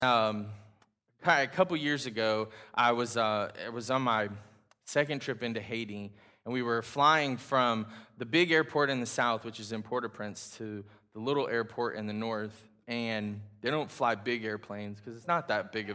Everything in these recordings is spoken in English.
Um, a couple years ago, I was on my second trip into Haiti, and we were flying from the big airport in the south, which is in Port-au-Prince, to the little airport in the north. And they don't fly big airplanes because it's not that big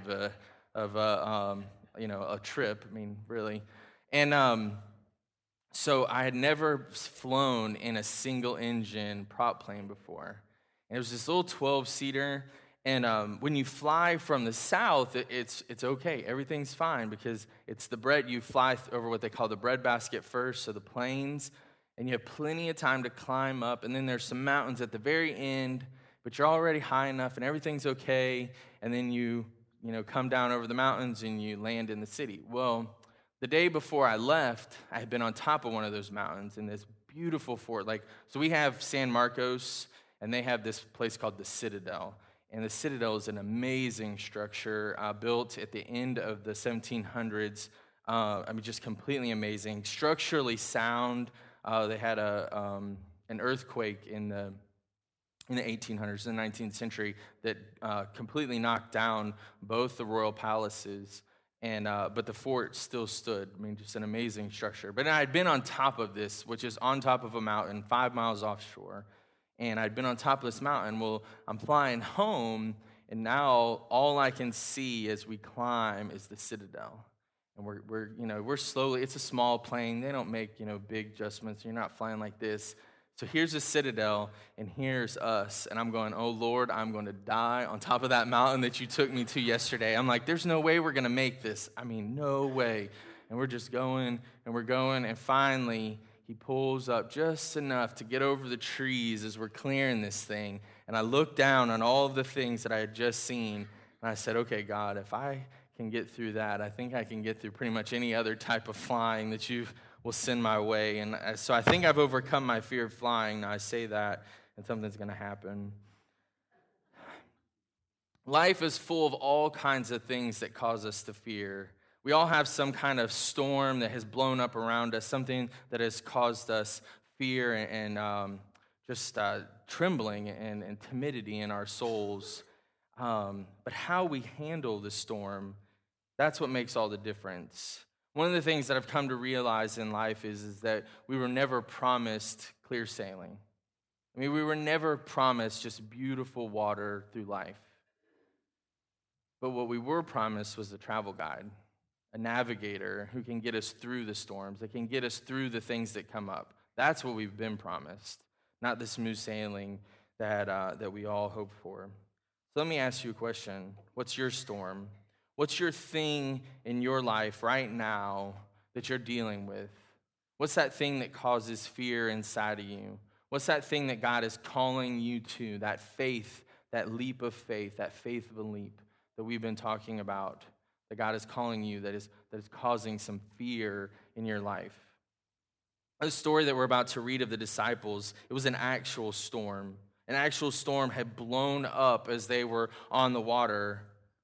of a trip. I mean, really. And so I had never flown in a single engine prop plane before. And it was this little 12-seater. And when you fly from the south, it's okay. Everything's fine because it's the bread. You fly over what they call the breadbasket first, so the plains, and you have plenty of time to climb up. And then there's some mountains at the very end, but you're already high enough, and everything's okay. And then you come down over the mountains and you land in the city. Well, the day before I left, I had been on top of one of those mountains in this beautiful fort. So we have San Marcos, and they have this place called the Citadel. And the Citadel is an amazing structure built at the end of the 1700s. Just completely amazing. Structurally sound. They had an earthquake in the 1800s, in the 19th century, that completely knocked down both the royal palaces. But the fort still stood. Just an amazing structure. But I had been on top of this, which is on top of a mountain 5 miles offshore. And I'd been on top of this mountain. Well, I'm flying home, and now all I can see as we climb is the Citadel. And we're slowly. It's a small plane. They don't make big adjustments. You're not flying like this. So here's the Citadel, and here's us. And I'm going, oh, Lord, I'm going to die on top of that mountain that you took me to yesterday. I'm like, there's no way we're going to make this. No way. And we're just going, and we're going, and finally, he pulls up just enough to get over the trees as we're clearing this thing. And I look down on all of the things that I had just seen, and I said, okay, God, if I can get through that, I think I can get through pretty much any other type of flying that you will send my way. And so I think I've overcome my fear of flying. Now I say that, and something's going to happen. Life is full of all kinds of things that cause us to fear. We all have some kind of storm that has blown up around us, something that has caused us fear and trembling and timidity in our souls. But how we handle the storm, that's what makes all the difference. One of the things that I've come to realize in life is that we were never promised clear sailing. We were never promised just beautiful water through life. But what we were promised was a travel guide, a navigator who can get us through the storms, that can get us through the things that come up. That's what we've been promised, not the smooth sailing that we all hope for. So let me ask you a question. What's your storm? What's your thing in your life right now that you're dealing with? What's that thing that causes fear inside of you? What's that thing that God is calling you to, that faith, that leap of faith, that faith of a leap that we've been talking about, that God is calling you, that is causing some fear in your life? The story that we're about to read of the disciples, it was an actual storm. An actual storm had blown up as they were on the water.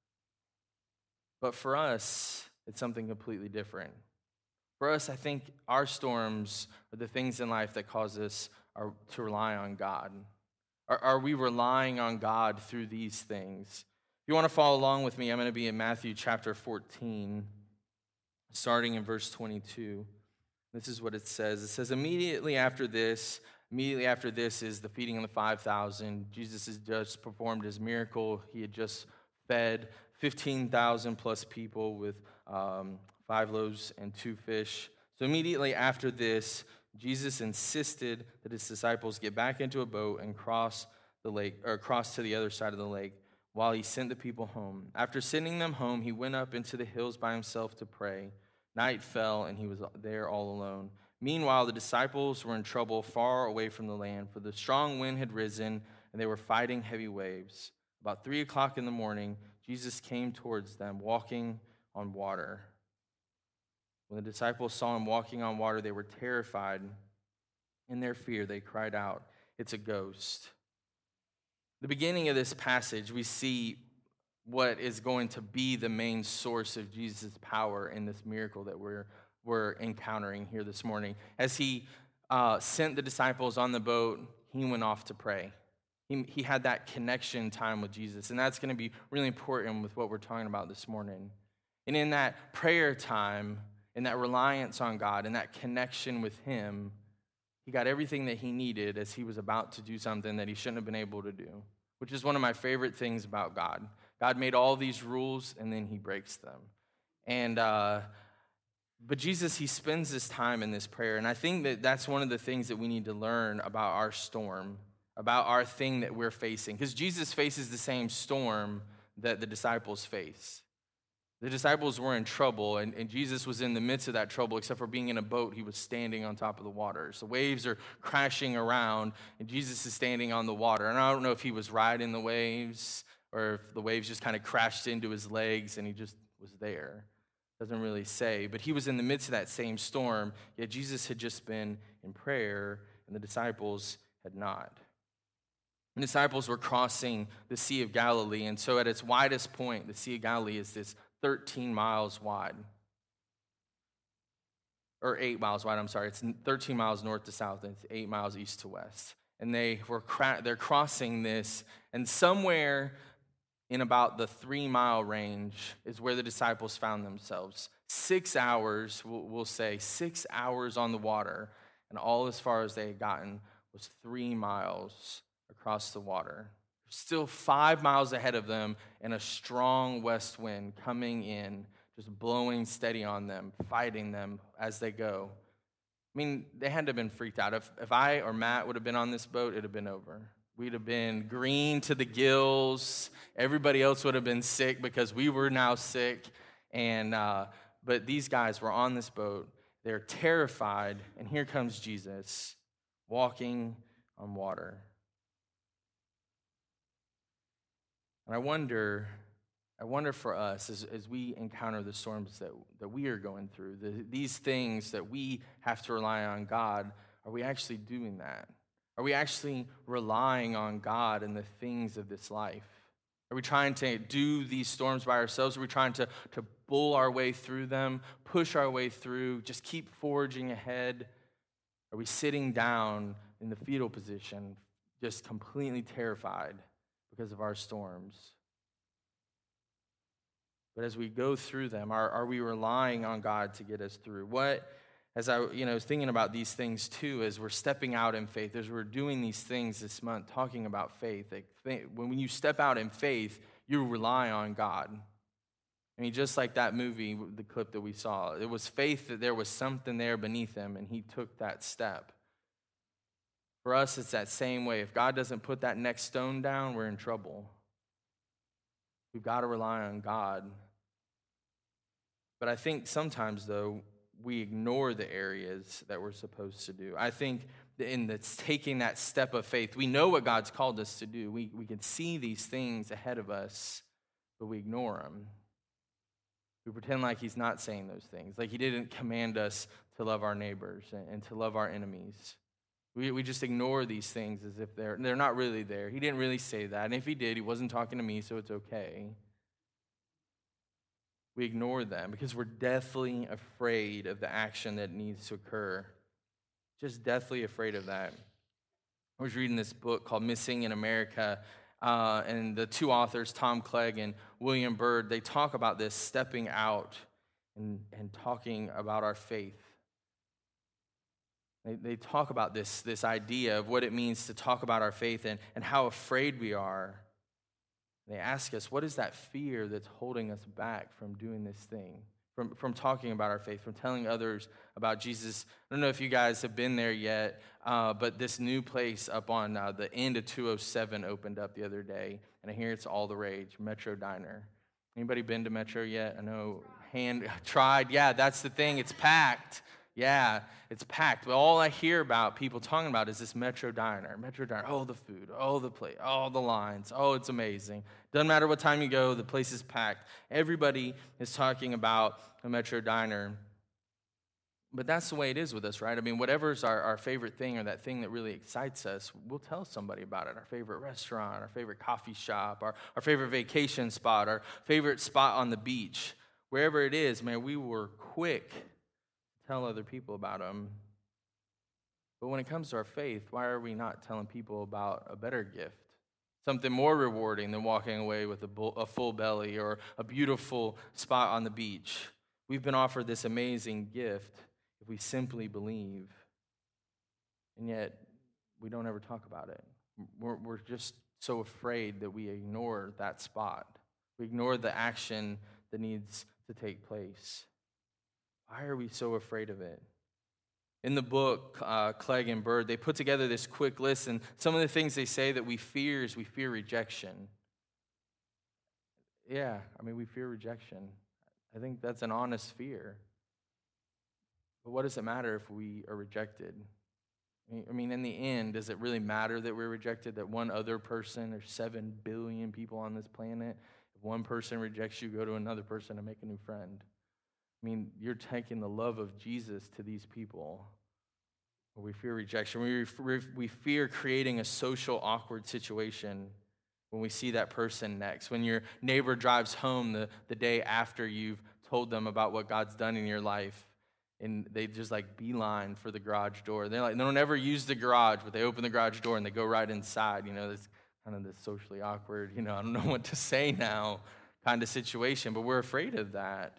But for us, it's something completely different. For us, I think our storms are the things in life that cause us to rely on God. Are we relying on God through these things? If you want to follow along with me, I'm going to be in Matthew chapter 14, starting in verse 22. This is what it says. It says, immediately after this is the feeding of the 5,000. Jesus has just performed his miracle. He had just fed 15,000 plus people with 5 loaves and 2 fish. So immediately after this, Jesus insisted that his disciples get back into a boat and cross the lake, or cross to the other side of the lake, while he sent the people home. After sending them home, he went up into the hills by himself to pray. Night fell, and he was there all alone. Meanwhile, the disciples were in trouble far away from the land, for the strong wind had risen, and they were fighting heavy waves. About 3 o'clock in the morning, Jesus came towards them, walking on water. When the disciples saw him walking on water, they were terrified. In their fear, they cried out, "It's a ghost." The beginning of this passage, we see what is going to be the main source of Jesus' power in this miracle that we're encountering here this morning. As he sent the disciples on the boat, he went off to pray. He had that connection time with Jesus, and that's going to be really important with what we're talking about this morning. And in that prayer time, in that reliance on God, in that connection with him, he got everything that he needed as he was about to do something that he shouldn't have been able to do, which is one of my favorite things about God. God made all these rules, and then he breaks them. And but Jesus, he spends this time in this prayer, and I think that that's one of the things that we need to learn about our storm, about our thing that we're facing, because Jesus faces the same storm that the disciples face. The disciples were in trouble, and Jesus was in the midst of that trouble. Except for being in a boat, he was standing on top of the waters. The waves are crashing around, and Jesus is standing on the water. And I don't know if he was riding the waves or if the waves just kind of crashed into his legs and he just was there. Doesn't really say. But he was in the midst of that same storm, yet Jesus had just been in prayer, and the disciples had not. The disciples were crossing the Sea of Galilee, and so at its widest point, the Sea of Galilee is this 13 miles wide. Or 8 miles wide, I'm sorry. It's 13 miles north to south, and it's 8 miles east to west. And they're crossing this, and somewhere in about the 3-mile range is where the disciples found themselves. 6 hours, we'll say, 6 hours on the water, and all as far as they had gotten was 3 miles across the water. Still 5 miles ahead of them, and a strong west wind coming in, just blowing steady on them, fighting them as they go. I mean, they had to have been freaked out. If I or Matt would have been on this boat, it would have been over. We'd have been green to the gills. Everybody else would have been sick because we were now sick. But these guys were on this boat. They're terrified, and here comes Jesus walking on water. And I wonder for us as we encounter the storms that we are going through, these things that we have to rely on God, are we actually doing that? Are we actually relying on God and the things of this life? Are we trying to do these storms by ourselves? Are we trying to bull our way through them, push our way through, just keep forging ahead? Are we sitting down in the fetal position, just completely terrified because of our storms? But as we go through them, are we relying on God to get us through? As I was thinking about these things too, as we're stepping out in faith, as we're doing these things this month, talking about faith, when you step out in faith, you rely on God. I mean, just like that movie, the clip that we saw, it was faith that there was something there beneath him, and he took that step. For us, it's that same way. If God doesn't put that next stone down, we're in trouble. We've got to rely on God. But I think sometimes, though, we ignore the areas that we're supposed to do. I think in taking that step of faith, we know what God's called us to do. We can see these things ahead of us, but we ignore them. We pretend like he's not saying those things, like he didn't command us to love our neighbors and to love our enemies. We just ignore these things as if they're not really there. He didn't really say that. And if he did, he wasn't talking to me, so it's okay. We ignore them because we're deathly afraid of the action that needs to occur. Just deathly afraid of that. I was reading this book called Missing in America, and the two authors, Tom Clegg and William Byrd, they talk about this stepping out and talking about our faith. They talk about this idea of what it means to talk about our faith and how afraid we are. They ask us, what is that fear that's holding us back from doing this thing, from talking about our faith, from telling others about Jesus? I don't know if you guys have been there yet, but this new place up on the end of 207 opened up the other day, and I hear it's all the rage, Metro Diner. Anybody been to Metro yet? I know, tried. Yeah, that's the thing. It's packed. Yeah, it's packed. But all I hear about people talking about is this Metro Diner. Metro Diner, oh, the food, oh, the plate, oh, the lines, oh, it's amazing. Doesn't matter what time you go, the place is packed. Everybody is talking about a Metro Diner. But that's the way it is with us, right? I mean, whatever's our favorite thing or that thing that really excites us, we'll tell somebody about it. Our favorite restaurant, our favorite coffee shop, our favorite vacation spot, our favorite spot on the beach. Wherever it is, man, we were quick tell other people about them. But when it comes to our faith, why are we not telling people about a better gift, something more rewarding than walking away with a full belly or a beautiful spot on the beach. We've been offered this amazing gift if we simply believe, and yet we don't ever talk about it. We're just so afraid that we ignore that spot. We ignore the action that needs to take place. Why are we so afraid of it? In the book, Clegg and Bird, they put together this quick list, and some of the things they say that we fear is we fear rejection. Yeah, we fear rejection. I think that's an honest fear. But what does it matter if we are rejected? In the end, does it really matter that we're rejected, that one other person, there's 7 billion people on this planet, if one person rejects you, go to another person and make a new friend? You're taking the love of Jesus to these people. We fear rejection. We fear creating a social awkward situation when we see that person next. When your neighbor drives home the day after you've told them about what God's done in your life, and they just beeline for the garage door. They don't ever use the garage, but they open the garage door and they go right inside. It's kind of this socially awkward, I don't know what to say now kind of situation, but we're afraid of that.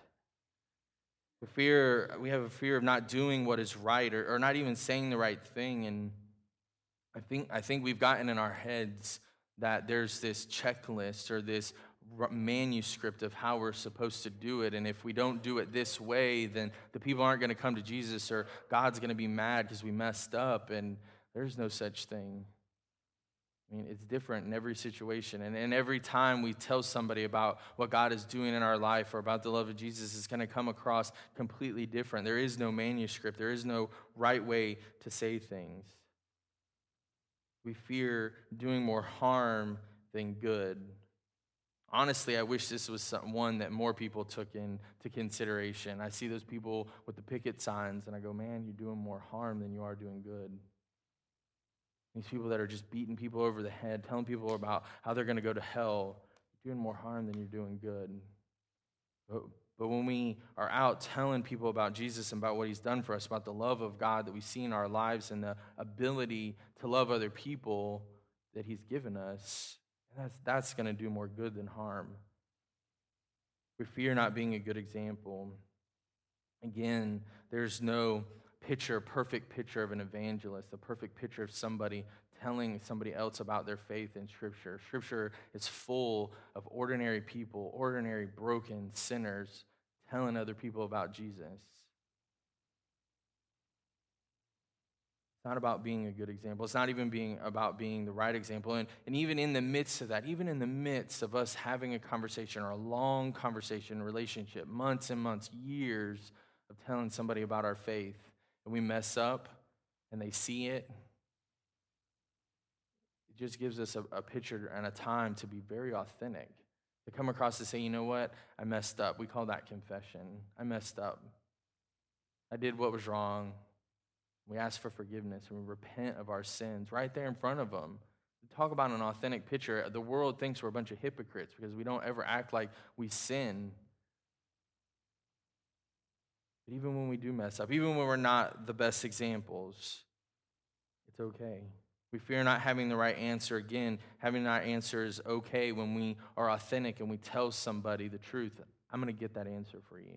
We have a fear of not doing what is right or not even saying the right thing. And I think we've gotten in our heads that there's this checklist or this manuscript of how we're supposed to do it. And if we don't do it this way, then the people aren't going to come to Jesus, or God's going to be mad because we messed up. And there's no such thing. It's different in every situation. And every time we tell somebody about what God is doing in our life or about the love of Jesus, it's going to come across completely different. There is no manuscript. There is no right way to say things. We fear doing more harm than good. Honestly, I wish this was one that more people took into consideration. I see those people with the picket signs, and I go, man, you're doing more harm than you are doing good. These people that are just beating people over the head, telling people about how they're going to go to hell, you're doing more harm than you're doing good. But when we are out telling people about Jesus and about what he's done for us, about the love of God that we see in our lives and the ability to love other people that he's given us, that's going to do more good than harm. We fear not being a good example. Again, there's no perfect picture of an evangelist, a perfect picture of somebody telling somebody else about their faith in Scripture. Scripture is full of ordinary people, ordinary broken sinners, telling other people about Jesus. It's not about being a good example. It's not even about being the right example. And even in the midst of that, even in the midst of us having a conversation or a long conversation, relationship, months and months, years of telling somebody about our faith, and we mess up and they see it, it just gives us a picture and a time to be very authentic, to come across and say, you know what, I messed up. We call that confession. I messed up. I did what was wrong. We ask for forgiveness and we repent of our sins right there in front of them. Talk about an authentic picture. The world thinks we're a bunch of hypocrites because we don't ever act like we sin. But even when we do mess up, even when we're not the best examples, it's okay. We fear not having the right answer. Again, having the right answer is okay when we are authentic and we tell somebody the truth. I'm going to get that answer for you.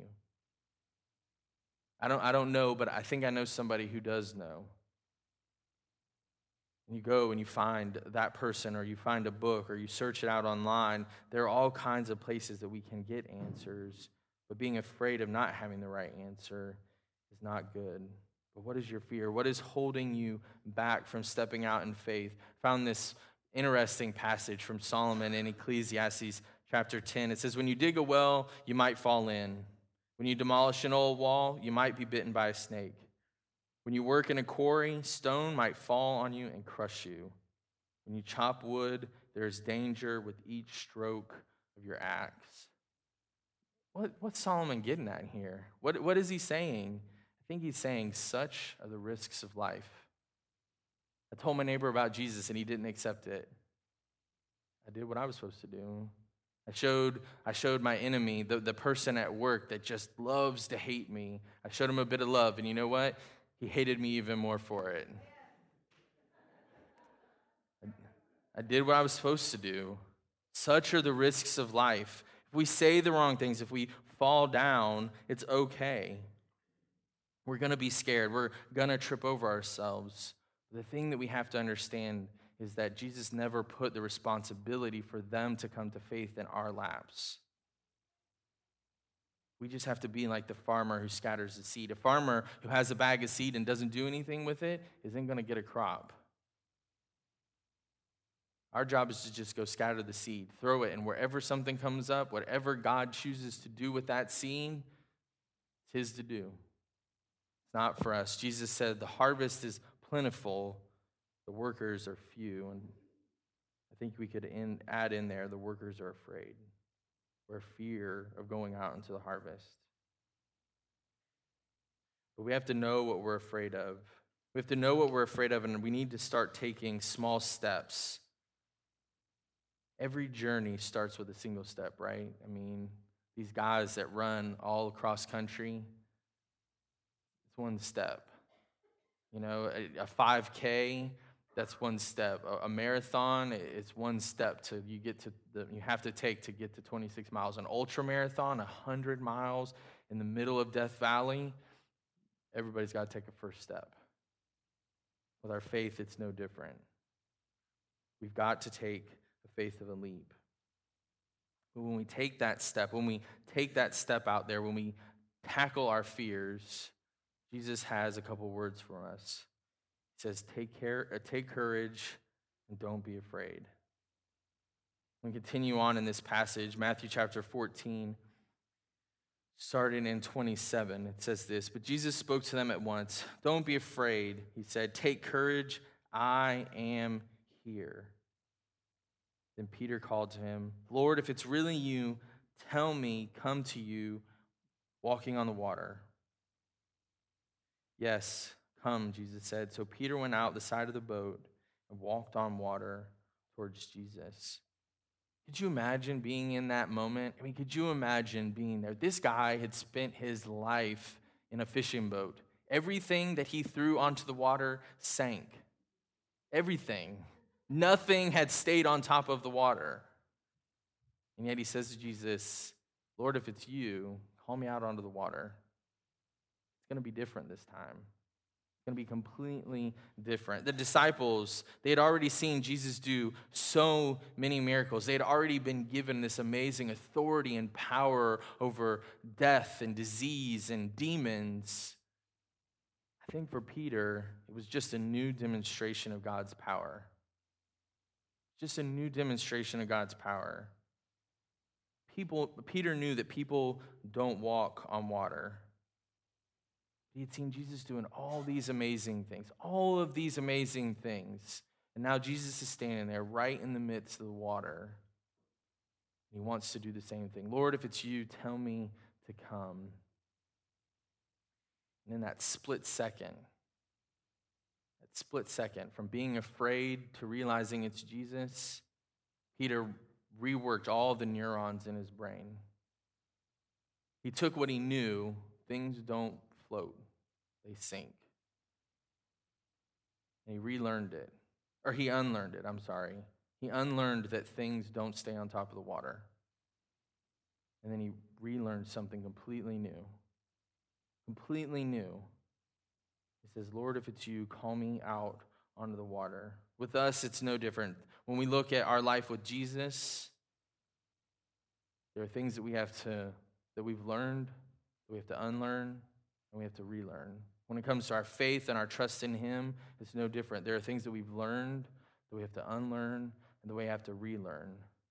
I don't know, but I think I know somebody who does know. And you go and you find that person, or you find a book, or you search it out online. There are all kinds of places that we can get answers. But being afraid of not having the right answer is not good. But what is your fear? What is holding you back from stepping out in faith? I found this interesting passage from Solomon in Ecclesiastes chapter 10. It says, when you dig a well, you might fall in. When you demolish an old wall, you might be bitten by a snake. When you work in a quarry, stone might fall on you and crush you. When you chop wood, there is danger with each stroke of your axe. What's Solomon getting at here? What is he saying? I think he's saying such are the risks of life. I told my neighbor about Jesus and he didn't accept it. I did what I was supposed to do. I showed my enemy, the person at work that just loves to hate me. I showed him a bit of love, and you know what? He hated me even more for it. I did what I was supposed to do. Such are the risks of life. If we say the wrong things, if we fall down, it's okay. We're going to be scared. We're going to trip over ourselves. The thing that we have to understand is that Jesus never put the responsibility for them to come to faith in our laps. We just have to be like the farmer who scatters the seed. A farmer who has a bag of seed and doesn't do anything with it isn't going to get a crop. Our job is to just go scatter the seed, throw it, and wherever something comes up, whatever God chooses to do with that seed, it's his to do. It's not for us. Jesus said the harvest is plentiful, the workers are few. And I think we could add in there, the workers are afraid. We're fear of going out into the harvest. But we have to know what we're afraid of. We have to know what we're afraid of, and we need to start taking small steps. Every journey starts with a single step, right? I mean, these guys that run all across country, it's one step. You know, a 5K, that's one step. A marathon, it's one step to you have to take to get to 26 miles. An ultra marathon, 100 miles in the middle of Death Valley, everybody's got to take a first step. With our faith, it's no different. We've got to take the faith of a leap. But when we take that step out there, when we tackle our fears, Jesus has a couple words for us. He says, take courage and don't be afraid. We continue on in this passage, Matthew chapter 14, starting in 27. It says this, but Jesus spoke to them at once. Don't be afraid, he said. Take courage, I am here. Then Peter called to him, Lord, if it's really you, tell me, come to you walking on the water. Yes, come, Jesus said. So Peter went out the side of the boat and walked on water towards Jesus. Could you imagine being in that moment? I mean, could you imagine being there? This guy had spent his life in a fishing boat. Everything that he threw onto the water sank. Everything. Nothing had stayed on top of the water. And yet he says to Jesus, Lord, if it's you, call me out onto the water. It's going to be different this time. It's going to be completely different. The disciples, they had already seen Jesus do so many miracles. They had already been given this amazing authority and power over death and disease and demons. I think for Peter, it was just a new demonstration of God's power. Just a new demonstration of God's power. Peter knew that people don't walk on water. He had seen Jesus doing all these amazing things, all of these amazing things. And now Jesus is standing there right in the midst of the water. He wants to do the same thing. Lord, if it's you, tell me to come. And in that split second, from being afraid to realizing it's Jesus, Peter reworked all the neurons in his brain. He took what he knew, things don't float, they sink. And he relearned it, or he unlearned it, I'm sorry. He unlearned that things don't stay on top of the water. And then he relearned something completely new. Completely new. He says, Lord, if it's you, call me out onto the water. With us, it's no different. When we look at our life with Jesus, there are things that we've learned, that we have to unlearn, and we have to relearn. When it comes to our faith and our trust in him, it's no different. There are things that we've learned that we have to unlearn and that we have to relearn.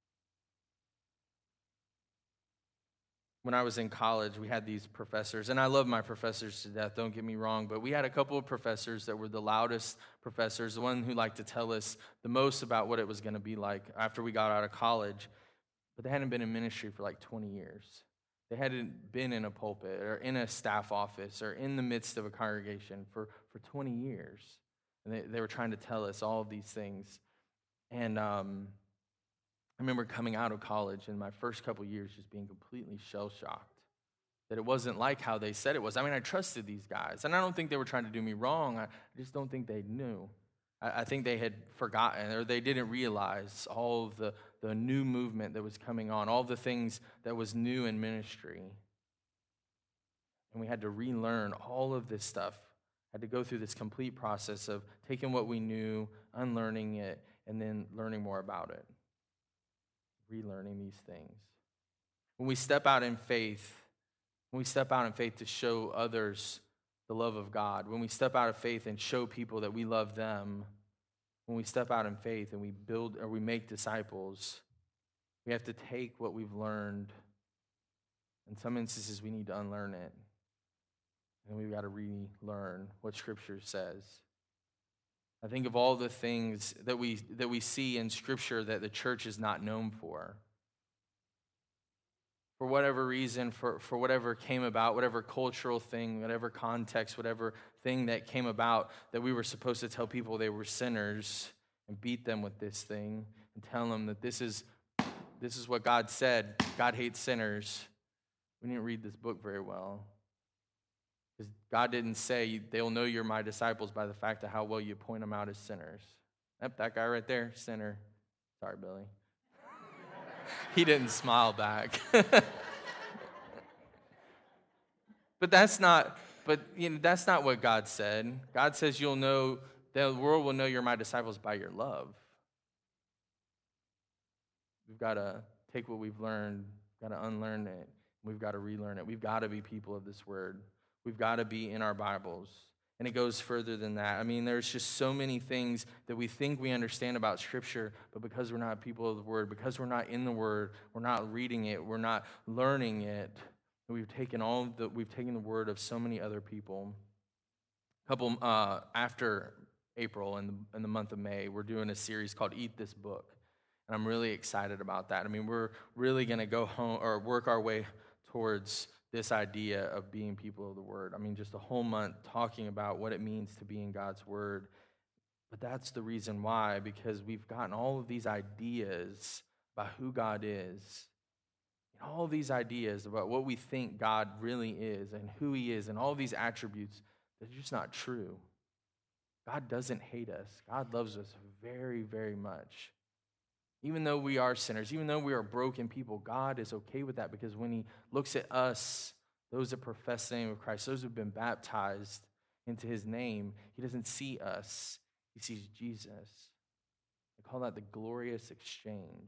When I was in college, we had these professors, and I love my professors to death, don't get me wrong, but we had a couple of professors that were the loudest professors, the one who liked to tell us the most about what it was going to be like after we got out of college, but they hadn't been in ministry for like 20 years. They hadn't been in a pulpit or in a staff office or in the midst of a congregation for 20 years. And they were trying to tell us all of these things. And I remember coming out of college in my first couple years just being completely shell-shocked that it wasn't like how they said it was. I mean, I trusted these guys, and I don't think they were trying to do me wrong. I just don't think they knew. I think they had forgotten, or they didn't realize all of the new movement that was coming on, all the things that was new in ministry. And we had to relearn all of this stuff. Had to go through this complete process of taking what we knew, unlearning it, and then learning more about it. Relearning these things. When we step out in faith to show others the love of God, when we step out of faith and show people that we love them, when we step out in faith and we build or we make disciples, we have to take what we've learned. In some instances, we need to unlearn it. And we've got to relearn what Scripture says. I think of all the things that we see in Scripture that the church is not known for. For whatever reason, for whatever came about, whatever cultural thing, whatever context, whatever thing that came about, that we were supposed to tell people they were sinners and beat them with this thing and tell them that this is what God said. God hates sinners. We didn't read this book very well. Because God didn't say, they'll know you're my disciples by the fact of how well you point them out as sinners. Yep, that guy right there, sinner. Sorry, Billy. He didn't smile back. But that's not what God said. God says you'll know, the world will know you're my disciples by your love. We've got to take what we've learned, got to unlearn it. We've got to relearn it. We've got to be people of this word. We've got to be in our Bibles. And it goes further than that. I mean, there's just so many things that we think we understand about Scripture, but because we're not people of the Word, because we're not in the Word, we're not reading it, we're not learning it, we've taken the Word of so many other people. After April, in the month of May, we're doing a series called Eat This Book. And I'm really excited about that. I mean, we're really going to go home or work our way towards this idea of being people of the Word. I mean, just a whole month talking about what it means to be in God's Word. But that's the reason why, because we've gotten all of these ideas about who God is, and all these ideas about what we think God really is and who He is, and all these attributes that are just not true. God doesn't hate us. God loves us very, very much. Even though we are sinners, even though we are broken people, God is okay with that, because when He looks at us, those that profess the name of Christ, those who have been baptized into His name, He doesn't see us. He sees Jesus. They call that the glorious exchange.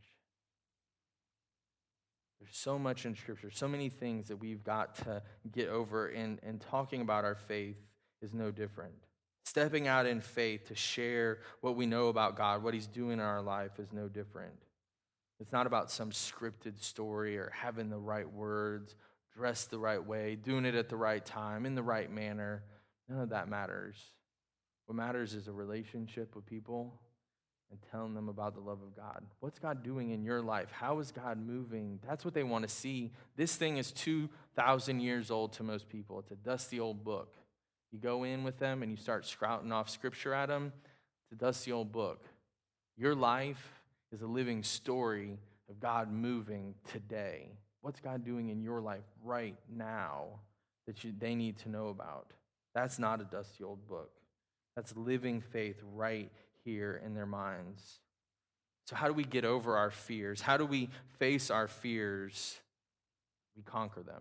There's so much in Scripture, so many things that we've got to get over, and talking about our faith is no different. Stepping out in faith to share what we know about God, what He's doing in our life, is no different. It's not about some scripted story or having the right words, dressed the right way, doing it at the right time, in the right manner. None of that matters. What matters is a relationship with people and telling them about the love of God. What's God doing in your life? How is God moving? That's what they want to see. This thing is 2,000 years old to most people. It's a dusty old book. You go in with them and you start sprouting off Scripture at them. It's a dusty old book. Your life is a living story of God moving today. What's God doing in your life right now that they need to know about? That's not a dusty old book. That's living faith right here in their minds. So how do we get over our fears? How do we face our fears? We conquer them.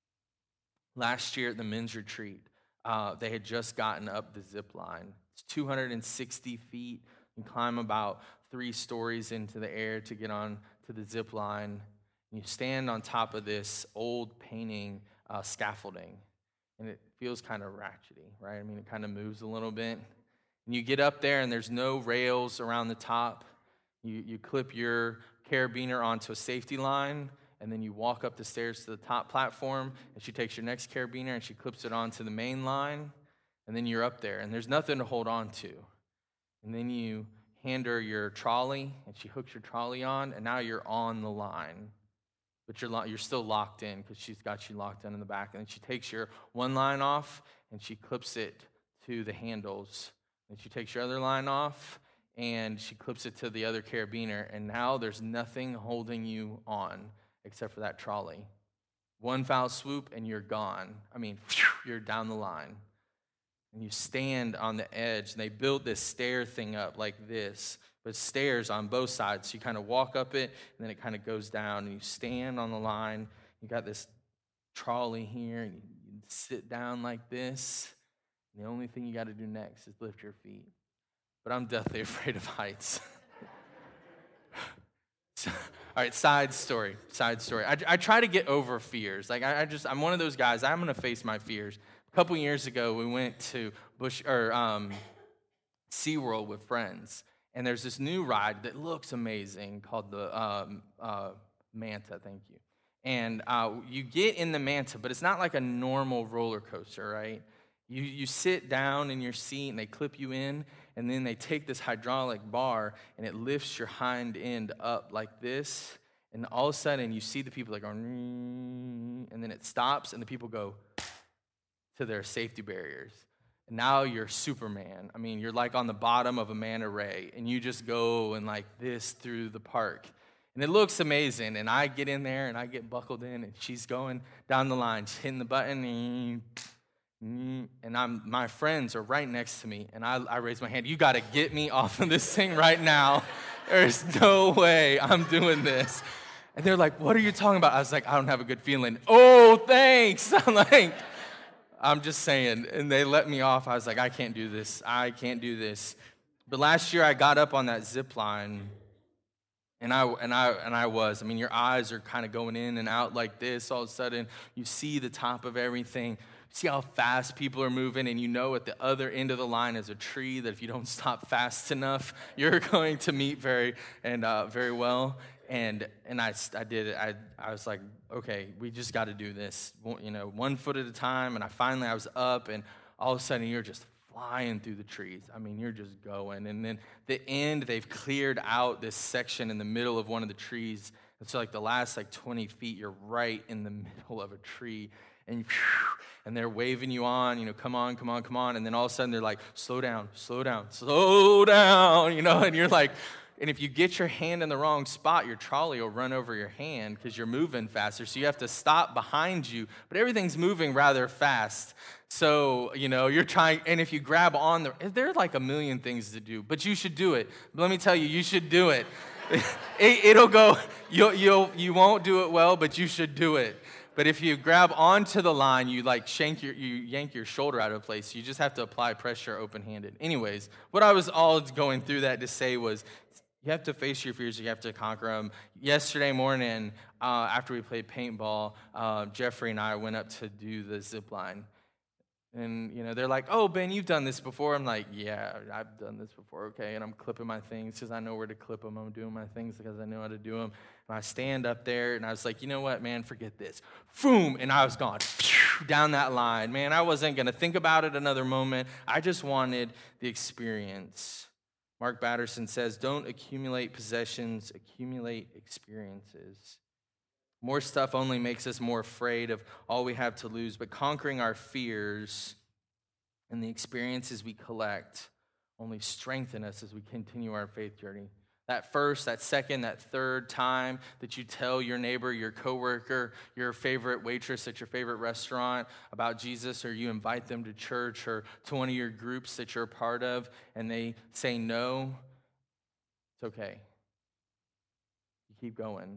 Last year at the men's retreat, they had just gotten up the zip line. It's 260 feet. You climb about 3 stories into the air to get on to the zip line. And you stand on top of this old painting scaffolding. And it feels kind of ratchety, right? I mean, it kind of moves a little bit. And you get up there and there's no rails around the top. You clip your carabiner onto a safety line, and then you walk up the stairs to the top platform, and she takes your next carabiner and she clips it onto the main line, and then you're up there, and there's nothing to hold on to. And then you hand her your trolley, and she hooks your trolley on, and now you're on the line. But you're still locked in because she's got you locked in the back. And then she takes your one line off, and she clips it to the handles. And she takes your other line off, and she clips it to the other carabiner, and now there's nothing holding you on except for that trolley. One foul swoop, and you're gone. I mean, you're down the line. and you stand on the edge, and they build this stair thing up like this, but stairs on both sides. So you kind of walk up it, and then it kind of goes down, and you stand on the line. You got this trolley here, and you sit down like this. And the only thing you got to do next is lift your feet. But I'm deathly afraid of heights. So, all right, side story. I try to get over fears. Like I'm one of those guys. I'm gonna face my fears. A couple years ago, we went to SeaWorld with friends, and there's this new ride that looks amazing called the Manta. Thank you. And you get in the Manta, but it's not like a normal roller coaster, right? You sit down in your seat, and they clip you in, and then they take this hydraulic bar, and it lifts your hind end up like this, and all of a sudden, you see the people that go, and then it stops, and the people go to their safety barriers. And now you're Superman. I mean, you're like on the bottom of a manta ray, and you just go and like this through the park. And it looks amazing, and I get in there, and I get buckled in, and she's going down the line, she's hitting the button, and my friends are right next to me, and I raise my hand. You got to get me off of this thing right now. There's no way I'm doing this. And they're like, what are you talking about? I was like, I don't have a good feeling. Oh, thanks. I'm just saying. And they let me off. I was like, I can't do this. But last year I got up on that zip line, and I was. I mean, your eyes are kind of going in and out like this. All of a sudden, you see the top of everything. See how fast people are moving, and you know at the other end of the line is a tree that if you don't stop fast enough, you're going to meet very well. And I did it. I was like, okay, we just got to do this, 1 foot at a time. And I was up, and all of a sudden you're just flying through the trees. I mean, you're just going. And then the end, they've cleared out this section in the middle of one of the trees. And so like the last 20 feet, you're right in the middle of a tree. And they're waving you on, come on. And then all of a sudden they're like, slow down. And you're like, and if you get your hand in the wrong spot, your trolley will run over your hand because you're moving faster. So you have to stop behind you, but everything's moving rather fast. So, you're trying, and if you grab on, there are like a million things to do, but you should do it. But let me tell you, you should do it. It'll go, you won't do it well, but you should do it. But if you grab onto the line, you yank your shoulder out of place. You just have to apply pressure open-handed. Anyways, what I was all going through that to say was, you have to face your fears. You have to conquer them. Yesterday morning, after we played paintball, Jeffrey and I went up to do the zip line. And, they're like, oh, Ben, you've done this before. I'm like, yeah, I've done this before, okay. And I'm clipping my things because I know where to clip them. I'm doing my things because I know how to do them. And I stand up there, and I was like, you know what, man, forget this. Boom, and I was gone down that line. Man, I wasn't going to think about it another moment. I just wanted the experience. Mark Batterson says, don't accumulate possessions, accumulate experiences. More stuff only makes us more afraid of all we have to lose, but conquering our fears and the experiences we collect only strengthen us as we continue our faith journey. That first, that second, that third time that you tell your neighbor, your coworker, your favorite waitress at your favorite restaurant about Jesus, or you invite them to church or to one of your groups that you're a part of, and they say no, it's okay. You keep going.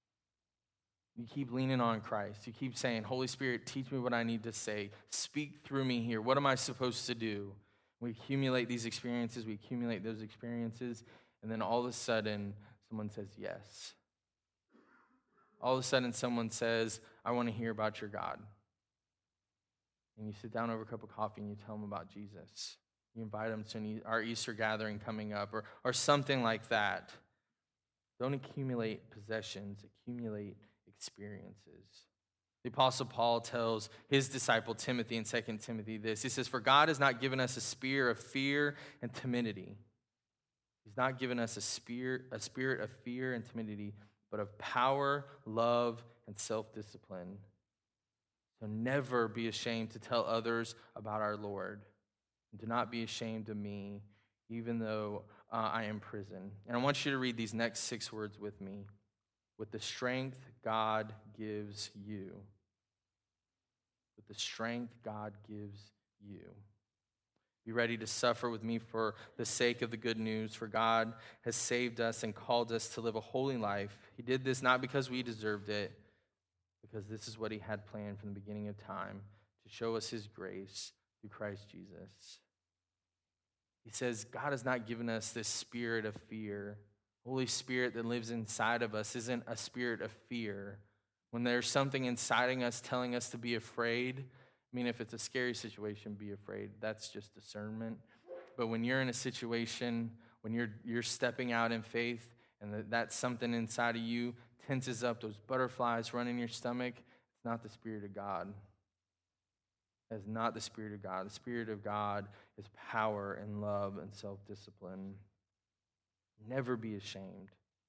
You keep leaning on Christ. You keep saying, Holy Spirit, teach me what I need to say. Speak through me here. What am I supposed to do? We accumulate these experiences. We accumulate those experiences. And then all of a sudden, someone says yes. All of a sudden, someone says, I want to hear about your God. And you sit down over a cup of coffee and you tell them about Jesus. You invite them to our Easter gathering coming up or something like that. Don't accumulate possessions. Accumulate experiences. The Apostle Paul tells his disciple Timothy in 2 Timothy this. He says, for God has not given us a spirit of fear and timidity. He's not given us a spirit of fear and timidity, but of power, love, and self-discipline. So never be ashamed to tell others about our Lord. And do not be ashamed of me, even though I am in prison. And I want you to read these next 6 words with me. With the strength God gives you. With the strength God gives you. Be ready to suffer with me for the sake of the good news, for God has saved us and called us to live a holy life. He did this not because we deserved it, because this is what he had planned from the beginning of time, to show us his grace through Christ Jesus. He says God has not given us this spirit of fear. Holy Spirit that lives inside of us isn't a spirit of fear. When there's something inside us telling us to be afraid, I mean, if it's a scary situation, be afraid. That's just discernment. But when you're in a situation, when you're stepping out in faith, and that's something inside of you tenses up, those butterflies run in your stomach, it's not the Spirit of God. That is not the Spirit of God. The Spirit of God is power and love and self-discipline. Never be ashamed.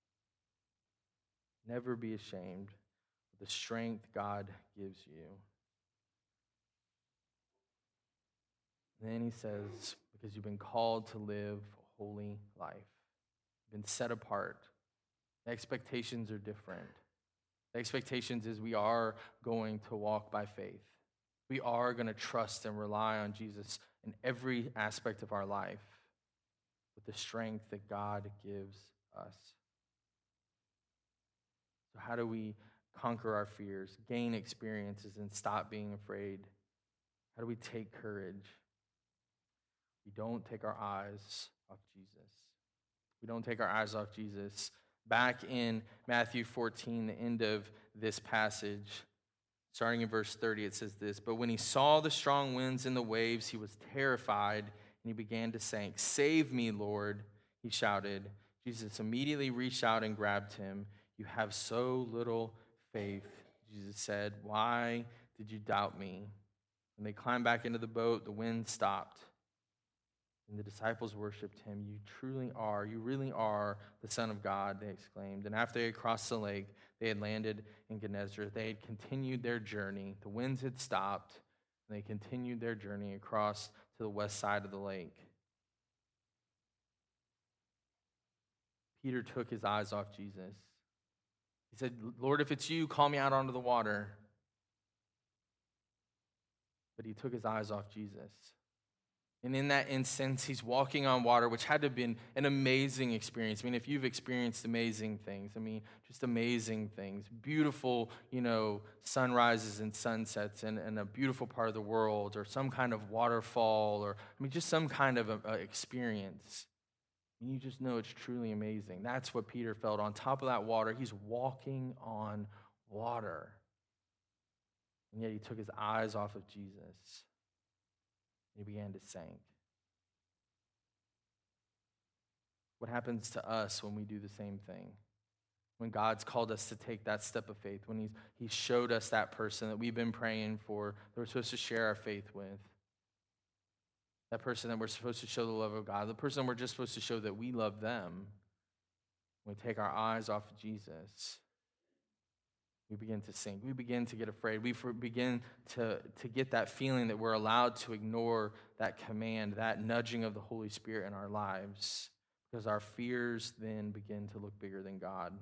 Never be ashamed of the strength God gives you. And then he says, because you've been called to live a holy life. You've been set apart. The expectations are different. The expectations is we are going to walk by faith. We are going to trust and rely on Jesus in every aspect of our life with the strength that God gives us. So how do we conquer our fears, gain experiences, and stop being afraid? How do we take courage? We don't take our eyes off Jesus. We don't take our eyes off Jesus. Back in Matthew 14, the end of this passage, starting in verse 30, it says this, "But when he saw the strong winds and the waves, he was terrified, and he began to sink. 'Save me, Lord,' he shouted. Jesus immediately reached out and grabbed him. 'You have so little faith,' Jesus said. 'Why did you doubt me?' When they climbed back into the boat, the wind stopped. And the disciples worshipped him. 'You really are the Son of God,' they exclaimed. And after they had crossed the lake, they had landed in Gennesaret. They had continued their journey. The winds had stopped, and they continued their journey across to the west side of the lake. Peter took his eyes off Jesus. He said, 'Lord, if it's you, call me out onto the water.' But he took his eyes off Jesus. And in that instance, he's walking on water, which had to have been an amazing experience. I mean, if you've experienced amazing things, just amazing things, beautiful, sunrises and sunsets in a beautiful part of the world, or some kind of waterfall, or, just some kind of experience. And you just know it's truly amazing. That's what Peter felt. On top of that water, he's walking on water. And yet he took his eyes off of Jesus. He began to sink. What happens to us when we do the same thing? When God's called us to take that step of faith, when He showed us that person that we've been praying for, that we're supposed to share our faith with, that person that we're supposed to show the love of God, the person we're just supposed to show that we love them, when we take our eyes off of Jesus, we begin to sink. We begin to get afraid. We begin to get that feeling that we're allowed to ignore that command, that nudging of the Holy Spirit in our lives, because our fears then begin to look bigger than God.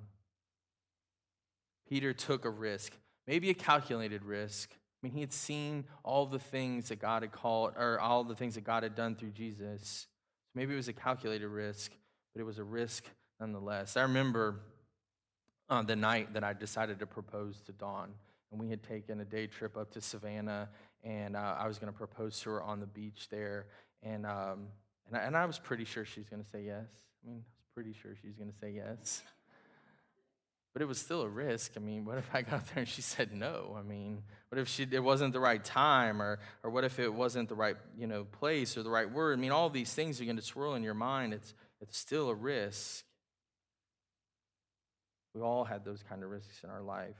Peter took a risk, maybe a calculated risk. He had seen all the things that God had called, or all the things that God had done through Jesus. So maybe it was a calculated risk, but it was a risk nonetheless. I remember the night that I decided to propose to Dawn, and we had taken a day trip up to Savannah, and I was going to propose to her on the beach there, and I was pretty sure she was going to say yes. I was pretty sure she was going to say yes. But it was still a risk. What if I got there and she said no? What if it wasn't the right time, or what if it wasn't the right place or the right word? All these things are going to swirl in your mind. It's still a risk. We all had those kind of risks in our life.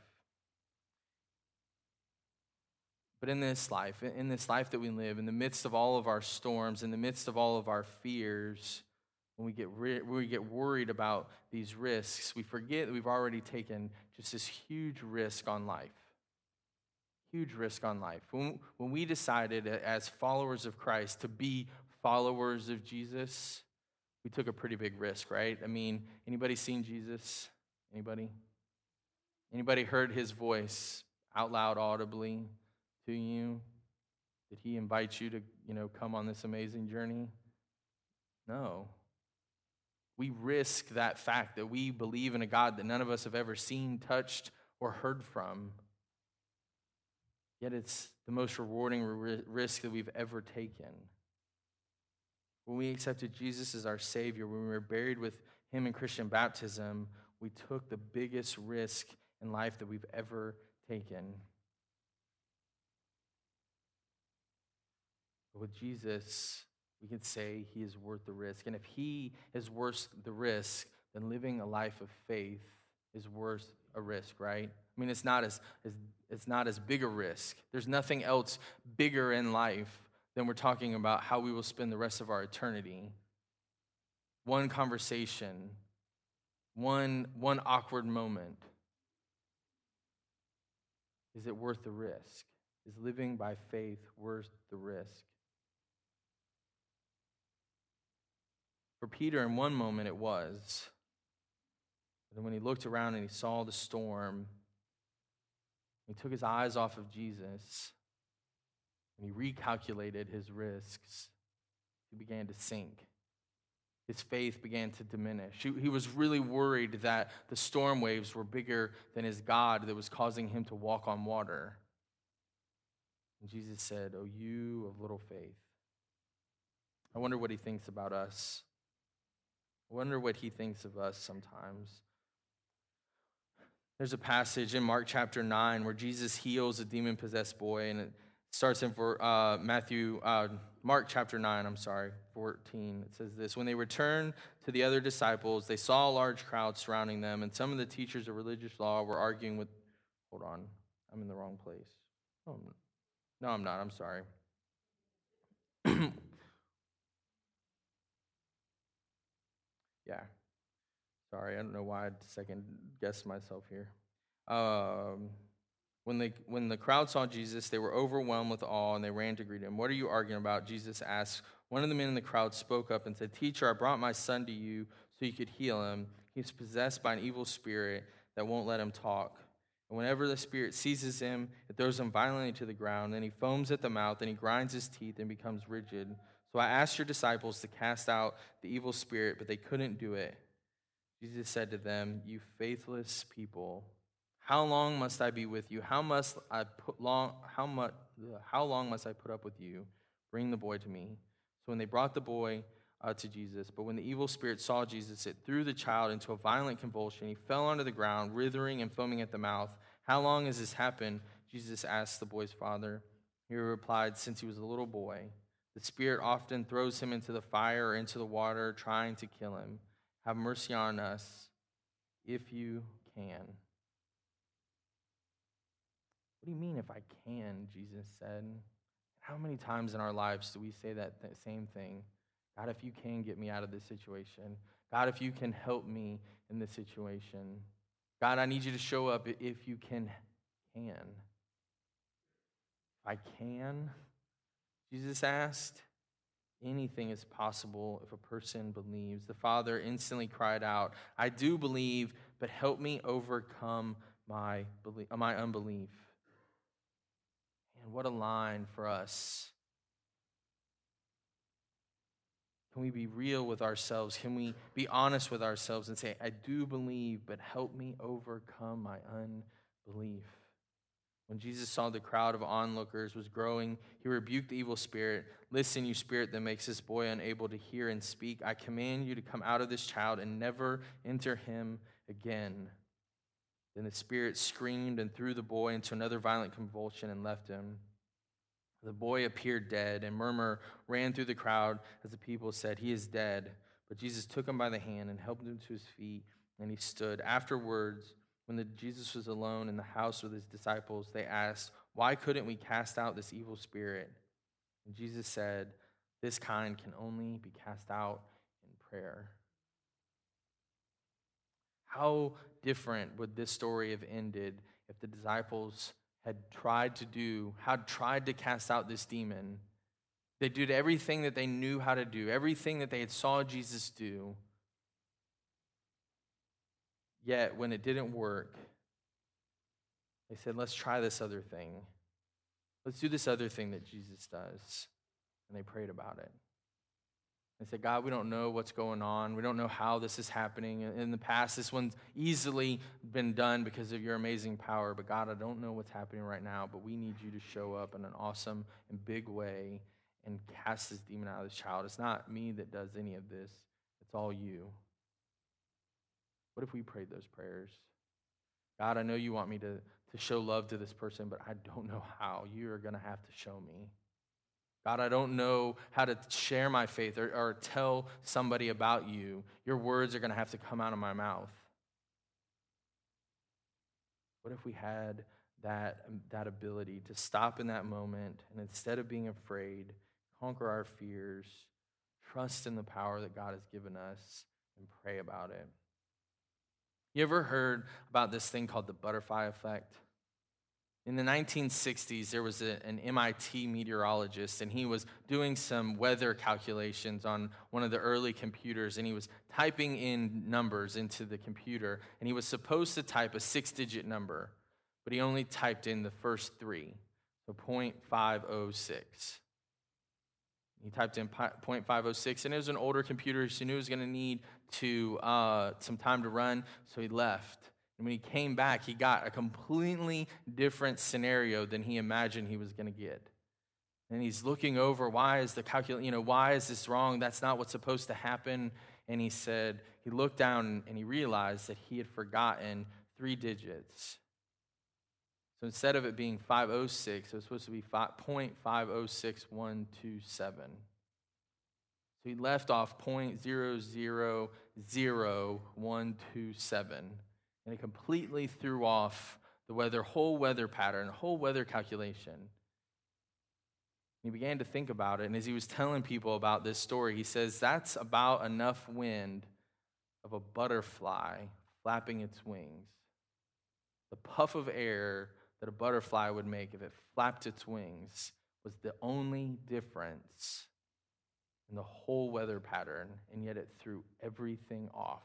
But in this life that we live, in the midst of all of our storms, in the midst of all of our fears, when we get worried about these risks, we forget that we've already taken just this huge risk on life. Huge risk on life. When we decided as followers of Christ to be followers of Jesus, we took a pretty big risk, right? Anybody seen Jesus? Anybody? Anybody heard his voice out loud audibly to you? Did he invite you to, come on this amazing journey? No. We risk that fact that we believe in a God that none of us have ever seen, touched, or heard from. Yet it's the most rewarding risk that we've ever taken. When we accepted Jesus as our Savior, when we were buried with him in Christian baptism, we took the biggest risk in life that we've ever taken. But with Jesus, we can say he is worth the risk. And if he is worth the risk, then living a life of faith is worth a risk, right? I mean, it's not as big a risk. There's nothing else bigger in life than we're talking about how we will spend the rest of our eternity. One conversation, one awkward moment. Is it worth the risk? Is living by faith worth the risk? For Peter, in one moment, it was. But then when he looked around and he saw the storm, he took his eyes off of Jesus, and he recalculated his risks. He began to sink. His faith began to diminish. He was really worried that the storm waves were bigger than his God that was causing him to walk on water. And Jesus said, "Oh, you of little faith." I wonder what he thinks about us. I wonder what he thinks of us sometimes. There's a passage in Mark chapter 9 where Jesus heals a demon-possessed boy, and it starts in Mark chapter 9, 14. It says this: "When they returned to the other disciples, they saw a large crowd surrounding them, and some of the teachers of religious law were arguing with..." Hold on, I'm in the wrong place. Oh, no, I'm not. I'm sorry. Yeah. Sorry, I don't know why I second guessed myself here. When the crowd saw Jesus, they were overwhelmed with awe, and they ran to greet him. "What are you arguing about?" Jesus asked. One of the men in the crowd spoke up and said, "Teacher, I brought my son to you so you could heal him. He's possessed by an evil spirit that won't let him talk. And whenever the spirit seizes him, it throws him violently to the ground. Then he foams at the mouth, and he grinds his teeth and becomes rigid. So I asked your disciples to cast out the evil spirit, but they couldn't do it." Jesus said to them, "You faithless people, how long must I be with you? How long must I put up with you? Bring the boy to me." So when they brought the boy to Jesus, but when the evil spirit saw Jesus, it threw the child into a violent convulsion. He fell onto the ground, writhing and foaming at the mouth. "How long has this happened?" Jesus asked the boy's father. He replied, "Since he was a little boy. The spirit often throws him into the fire or into the water, trying to kill him. Have mercy on us, if you can." "What do you mean, if I can?" Jesus said. How many times in our lives do we say that same thing? God, if you can get me out of this situation. God, if you can help me in this situation. God, I need you to show up if you can. If I can, Jesus asked. Anything is possible if a person believes. The father instantly cried out, "I do believe, but help me overcome my unbelief." And what a line for us. Can we be real with ourselves? Can we be honest with ourselves and say, "I do believe, but help me overcome my unbelief"? When Jesus saw the crowd of onlookers was growing, he rebuked the evil spirit. "Listen, you spirit that makes this boy unable to hear and speak, I command you to come out of this child and never enter him again." Then the spirit screamed and threw the boy into another violent convulsion and left him. The boy appeared dead, and murmur ran through the crowd as the people said, "He is dead." But Jesus took him by the hand and helped him to his feet, and he stood. Afterwards, when Jesus was alone in the house with his disciples, they asked, "Why couldn't we cast out this evil spirit?" And Jesus said, "This kind can only be cast out in prayer." How different would this story have ended if the disciples had tried to cast out this demon? They did everything that they knew how to do, everything that they had saw Jesus do. Yet, when it didn't work, they said, "Let's try this other thing." Let's do this other thing that Jesus does. And they prayed about it. They said, God, we don't know what's going on. We don't know how this is happening. In the past, this one's easily been done because of your amazing power. But God, I don't know what's happening right now, but we need you to show up in an awesome and big way and cast this demon out of this child. It's not me that does any of this. It's all you. What if we prayed those prayers? God, I know you want me to show love to this person, but I don't know how. You are going to have to show me. God, I don't know how to share my faith or tell somebody about you. Your words are going to have to come out of my mouth. What if we had that ability to stop in that moment and instead of being afraid, conquer our fears, trust in the power that God has given us, and pray about it? You ever heard about this thing called the butterfly effect? In the 1960s, there was an MIT meteorologist, and he was doing some weather calculations on one of the early computers, and he was typing in numbers into the computer, and he was supposed to type a 6-digit number, but he only typed in the first three, so .506. He typed in .506, and it was an older computer, so he knew he was going to need some time to run, so he left. And when he came back, he got a completely different scenario than he imagined he was going to get. And he's looking over, why is this wrong? That's not what's supposed to happen. And he looked down and he realized that he had forgotten 3 digits. So instead of it being 506, it was supposed to be .506127. So he left off .000127. And it completely threw off the whole weather pattern, whole weather calculation. He began to think about it, and as he was telling people about this story, he says, that's about enough wind of a butterfly flapping its wings. The puff of air that a butterfly would make if it flapped its wings was the only difference in the whole weather pattern, and yet it threw everything off.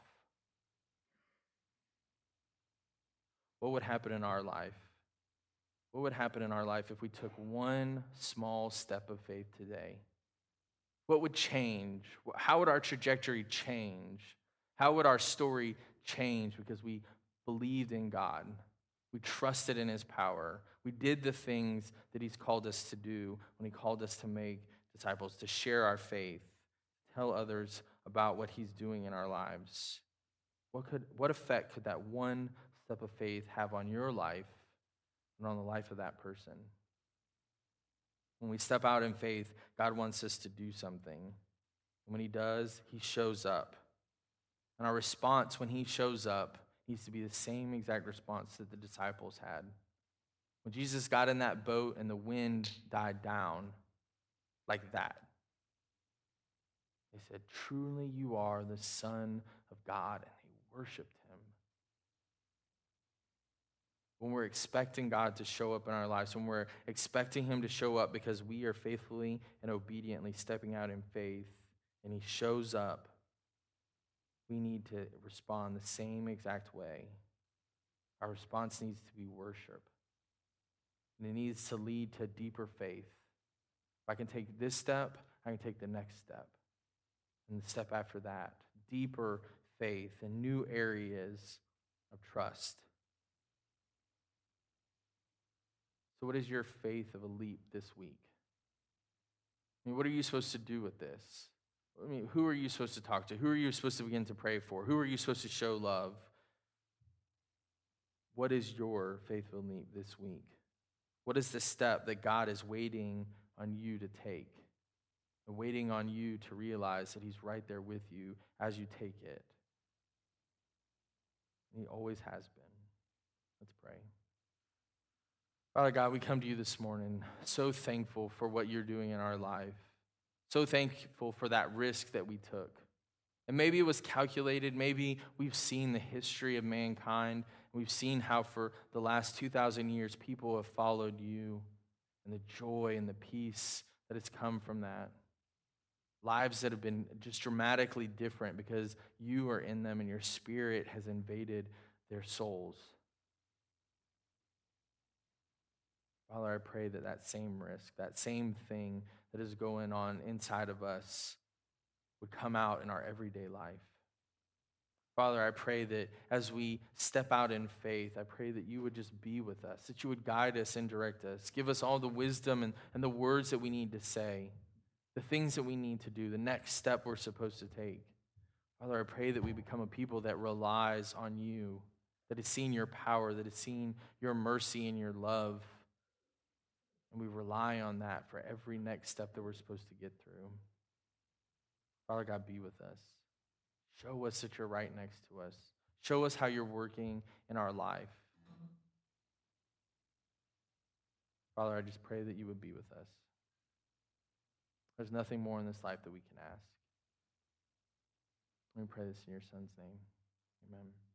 What would happen in our life? What would happen in our life if we took one small step of faith today? What would change? How would our trajectory change? How would our story change because we believed in God? We trusted in his power. We did the things that he's called us to do when he called us to make disciples, to share our faith, tell others about what he's doing in our lives. What effect could that one step of faith have on your life and on the life of that person? When we step out in faith, God wants us to do something. And when he does, he shows up. And our response when he shows up needs to be the same exact response that the disciples had. When Jesus got in that boat and the wind died down, like that, they said, truly you are the Son of God, and they worshiped him. When we're expecting God to show up in our lives, when we're expecting him to show up because we are faithfully and obediently stepping out in faith, and he shows up, we need to respond the same exact way. Our response needs to be worship. And it needs to lead to deeper faith. If I can take this step, I can take the next step. And the step after that, deeper faith and new areas of trust. So what is your faith of a leap this week? I mean, what are you supposed to do with this? I mean, who are you supposed to talk to? Who are you supposed to begin to pray for? Who are you supposed to show love? What is your faithful leap this week? What is the step that God is waiting on you to take? And waiting on you to realize that he's right there with you as you take it. And he always has been. Let's pray. Father God, we come to you this morning so thankful for what you're doing in our life. So thankful for that risk that we took. And maybe it was calculated. Maybe we've seen the history of mankind. We've seen how for the last 2,000 years people have followed you and the joy and the peace that has come from that. Lives that have been just dramatically different because you are in them and your spirit has invaded their souls. Father, I pray that that same risk, that same thing that is going on inside of us would come out in our everyday life. Father, I pray that as we step out in faith, I pray that you would just be with us, that you would guide us and direct us. Give us all the wisdom and the words that we need to say, the things that we need to do, the next step we're supposed to take. Father, I pray that we become a people that relies on you, that has seen your power, that has seen your mercy and your love. And we rely on that for every next step that we're supposed to get through. Father God, be with us. Show us that you're right next to us. Show us how you're working in our life. Father, I just pray that you would be with us. There's nothing more in this life that we can ask. We pray this in your Son's name. Amen.